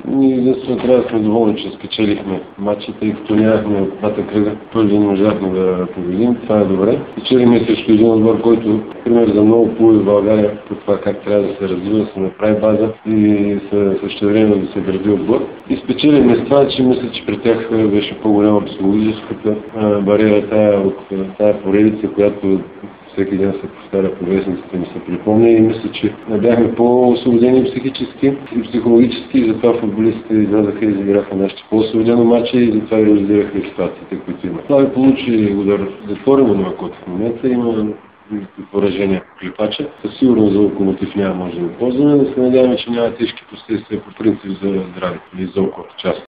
Ние единствено трябва да сме доволни, че спечелихме матча, тъй като нямахме от двата кръга. Първи не можахме да победим, това е добре. Спечелихме срещу един отбор, който пример за много клубове в България по това как трябва да се развива, да се направи база и също време да се гради отбор. И спечелихме с това, че мисля, че при тях беше по-голяма психологическата бариера от тая поредица, която всеки ден се повтаря по вестниците, ми се припомня и мисля, че бяхме по-освободени психически и психологически и затова футболистите излязаха и изиграха нашите по-освободено матча и затова реализираха ситуациите, които има. Слави получи удар затворено на Макота в момента, има поражения по клипача. Със сигурност за Локомотив няма може да го ползваме, да се надяваме, че няма тежки последствия по принцип за здравето или за околната част.